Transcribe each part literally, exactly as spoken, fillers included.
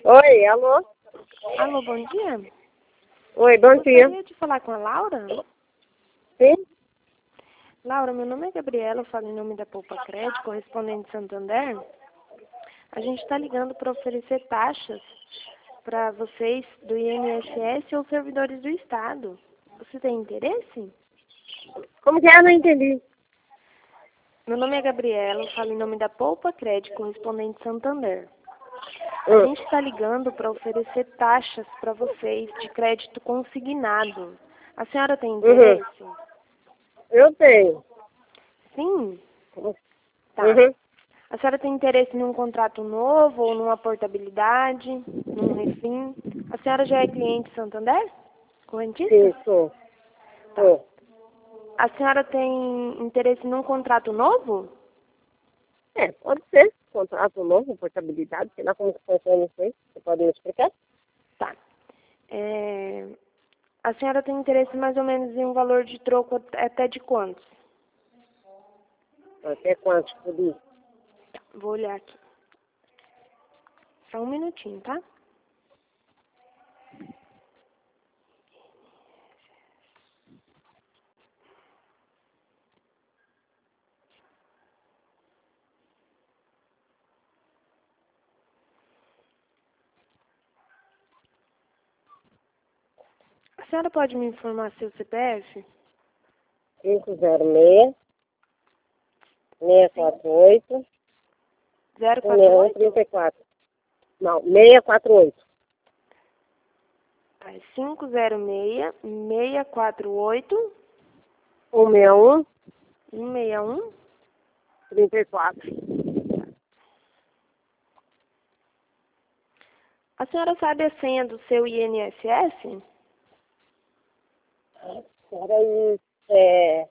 Oi, alô? Alô, bom dia. Oi, bom dia. Gostaria de falar com a Laura? Sim? Laura, meu nome é Gabriela, eu falo em nome da Poupa Crédito, correspondente Santander. A gente está ligando para oferecer taxas para vocês do I N S S ou servidores do Estado. Você tem interesse? Como que é? Eu não entendi. Meu nome é Gabriela, eu falo em nome da Poupa Crédito, correspondente Santander. A Hum. gente está ligando para oferecer taxas para vocês de crédito consignado. A senhora tem interesse? Uhum. Eu tenho. Sim? Tá. Uhum. A senhora tem interesse num contrato novo ou numa portabilidade, num refim? A senhora já é cliente Santander? Correntista? Sim, sou. Tá. Sou. A senhora tem interesse num contrato novo? É, pode ser. Contrato novo, portabilidade, sei lá como que funciona isso aí. Você pode me explicar? Tá. É, A senhora tem interesse mais ou menos em um valor de troco até de quantos? Até quanto por isso? Tá, vou olhar aqui. Só um minutinho, tá? A senhora pode me informar seu C P F? cinco zero seis, seis quatro oito, zero um quatro um oito? três quatro. Não, seis quatro oito. É cinco zero seis, seis quatro oito, um seis um, um seis um. três quatro. A senhora sabe a senha do seu I N S S? Peraí, é...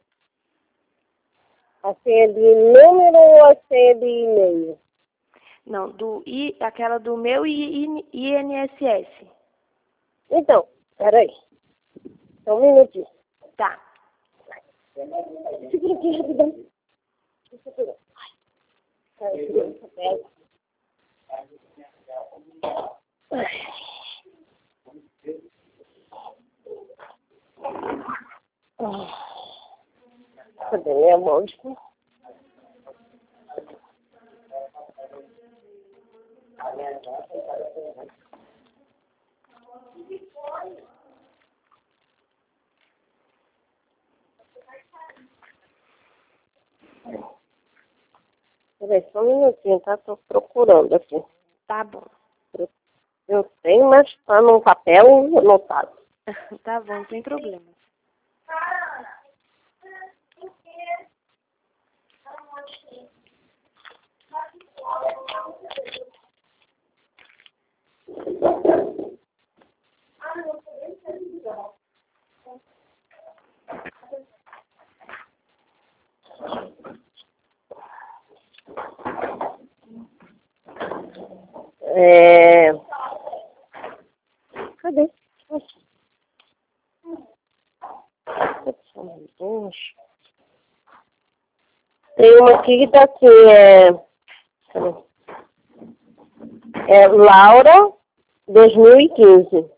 A senha de número ou a senha de e-mail? Não, do I, aquela do meu I- I N S S. Então, peraí. Só um minutinho. Tá. Segura aqui rapidão. Deixa eu pegar. Ai, segura essa pedra. Ai. Cadê minha mão? Peraí, só um minutinho, tá? Tô procurando aqui. Tá bom. Eu tenho, mas tá num papel anotado. Tá bom, sem problema. É... Cadê? Tem uma aqui que tá aqui, é... Cadê? É Laura, dois mil e quinze.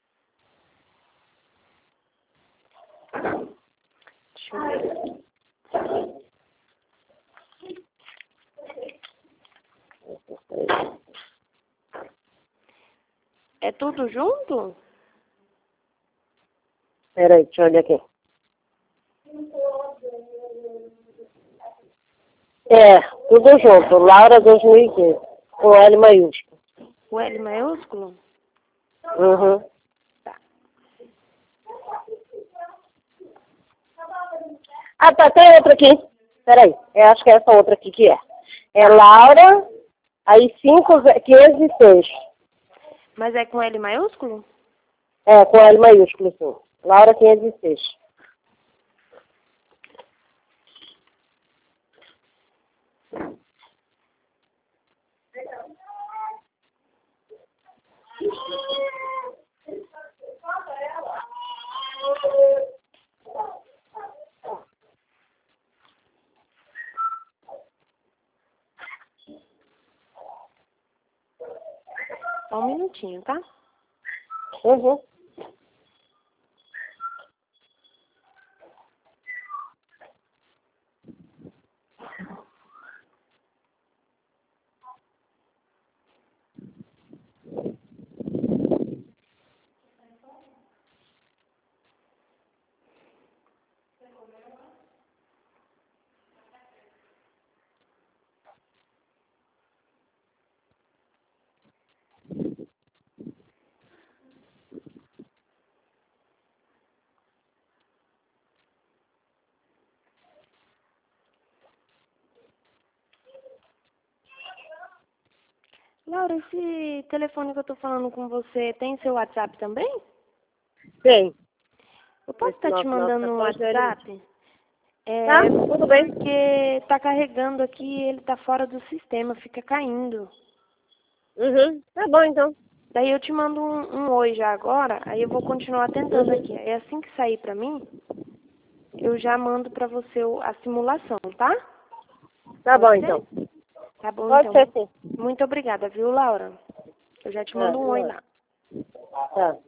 Deixa eu ver. É tudo junto? Peraí, deixa eu olhar aqui. É, tudo junto. Laura dois mil e quinze. Com L maiúsculo. O L maiúsculo? Uhum. Tá. Ah, tá, tem outra aqui. Peraí, eu acho que é essa outra aqui que é. É Laura, aí cinco, quinhentos e seis. Mas é com L maiúsculo? É, com L maiúsculo, sim. Laura quinhentos e seis. Só um minutinho, tá? Uhum. Laura, esse telefone que eu tô falando com você tem seu WhatsApp também? Tem. Eu posso Esse estar te nosso- mandando um nosso telefone, WhatsApp? É, Tá, tudo bem. porque tá carregando aqui e ele tá fora do sistema, fica caindo. Uhum. Tá bom, então. Daí eu te mando um, um oi já agora, aí eu vou continuar tentando Uhum. aqui. É assim que sair pra mim, eu já mando pra você o- a simulação, tá? Tá Pode bom, ser? então. Tá bom, Pode então. ser sim. Muito obrigada, viu, Laura? Eu já te Ah, mando um oi lá. tá.